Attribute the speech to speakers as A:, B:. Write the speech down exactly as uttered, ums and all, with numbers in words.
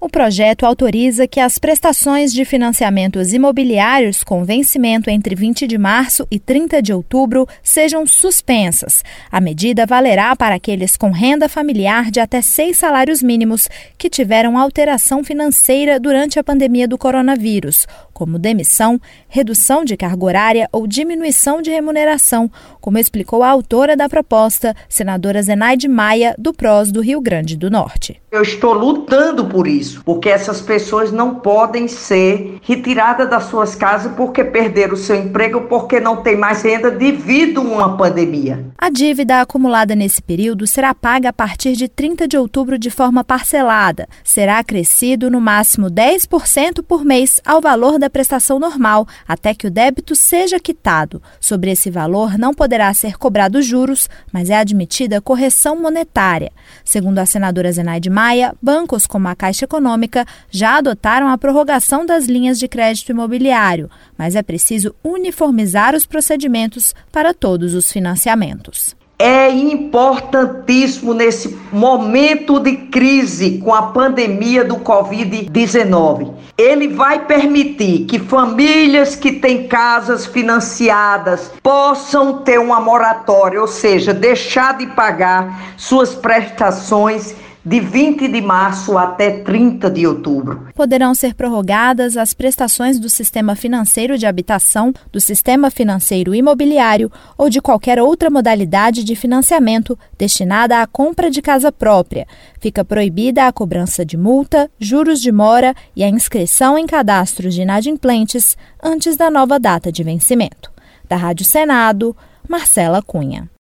A: O projeto autoriza que as prestações de financiamentos imobiliários com vencimento entre vinte de março e trinta de outubro sejam suspensas. A medida valerá para aqueles com renda familiar de até seis salários mínimos que tiveram alteração financeira durante a pandemia do coronavírus, como demissão, redução de carga horária ou diminuição de remuneração, como explicou a autora da proposta, senadora Zenaide Maia, do P R O S do Rio Grande do Norte.
B: Eu estou lutando por isso, porque essas pessoas não podem ser retiradas das suas casas porque perderam o seu emprego, porque não tem mais renda devido a uma pandemia.
A: A dívida acumulada nesse período será paga a partir de trinta de outubro de forma parcelada. Será acrescido no máximo dez por cento por mês ao valor da prestação normal, até que o débito seja quitado. Sobre esse valor não poderá ser cobrado juros, mas é admitida correção monetária. Segundo a senadora Zenaide Maia, bancos como a Caixa Econômica já adotaram a prorrogação das linhas de crédito imobiliário, mas é preciso uniformizar os procedimentos para todos os financiamentos.
B: É importantíssimo nesse momento de crise com a pandemia do covid dezenove. Ele vai permitir que famílias que têm casas financiadas possam ter uma moratória, ou seja, deixar de pagar suas prestações de vinte de março até trinta de outubro.
A: Poderão ser prorrogadas as prestações do Sistema Financeiro de Habitação, do Sistema Financeiro Imobiliário ou de qualquer outra modalidade de financiamento destinada à compra de casa própria. Fica proibida a cobrança de multa, juros de mora e a inscrição em cadastros de inadimplentes antes da nova data de vencimento. Da Rádio Senado, Marcela Cunha.